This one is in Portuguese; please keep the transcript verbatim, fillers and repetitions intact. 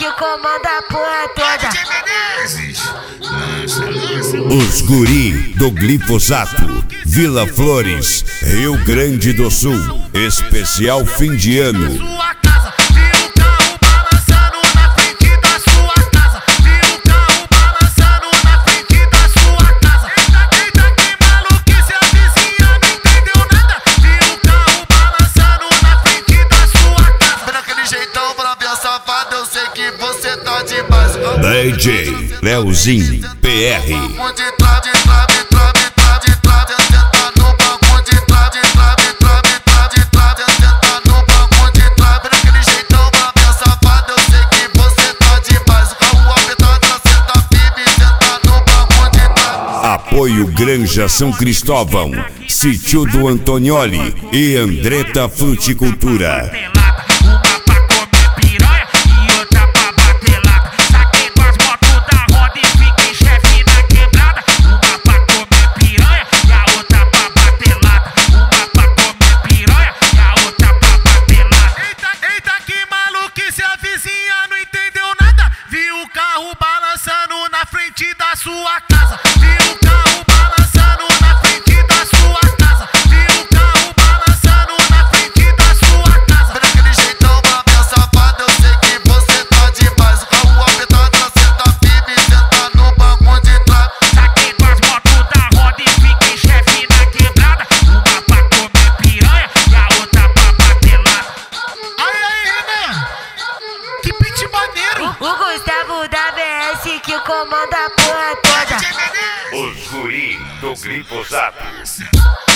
que comanda a porra toda. Os guri do glifosato, Vila Flores, Rio Grande do Sul, especial fim de ano. Eu sei que você tá demais. D J Leozinho P R. Apoio Granja São Cristóvão, Sítio do Antonioli e Andretta Fruticultura. Sua casa, viu o carro balançando na frente da sua casa, viu o carro balançando na frente da sua casa. Daquele jeitão, babel safado, eu sei que você tá demais. O carro apertado, senta firme, senta no banco de trás. Saquei duas motos da roda e fiquei chefe na quebrada. Uma pra comer piranha e a outra pra bater lá. Aí, aí, Renan, que pitch maneiro. O Gustavo da B S que comanda a porra toda. Os guri do glifosato.